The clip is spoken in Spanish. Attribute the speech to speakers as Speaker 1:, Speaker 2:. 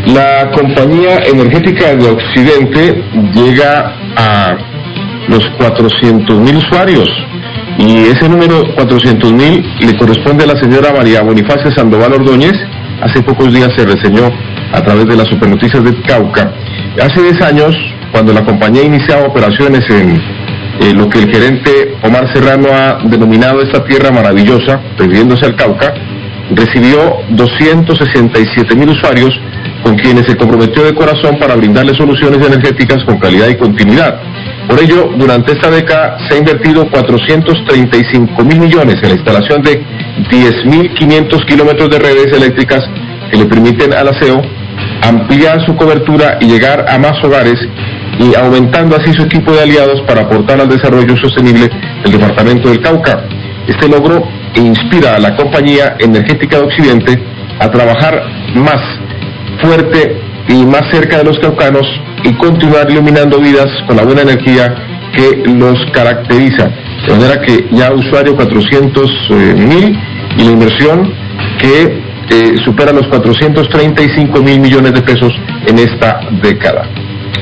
Speaker 1: La compañía energética de Occidente llega a los 400.000 usuarios, y ese número 400.000 le corresponde a la señora María Bonifacia Sandoval Ordóñez. Hace pocos días se reseñó a través de las Supernoticias de Cauca. Hace 10 años, cuando la compañía iniciaba operaciones en lo que el gerente Omar Serrano ha denominado esta tierra maravillosa, refiriéndose al Cauca, recibió 267.000 usuarios con quienes se comprometió de corazón para brindarles soluciones energéticas con calidad y continuidad. Por ello, durante esta década se ha invertido 435.000 millones en la instalación de 10.500 kilómetros de redes eléctricas que le permiten al aseo ampliar su cobertura y llegar a más hogares, y aumentando así su equipo de aliados para aportar al desarrollo sostenible del departamento del Cauca. Este logro inspira a la compañía energética de Occidente a trabajar más fuerte y más cerca de los caucanos y continuar iluminando vidas con la buena energía que los caracteriza. De manera que ya usuario 400.000 y la inversión que supera los 435.000 millones de pesos en esta década.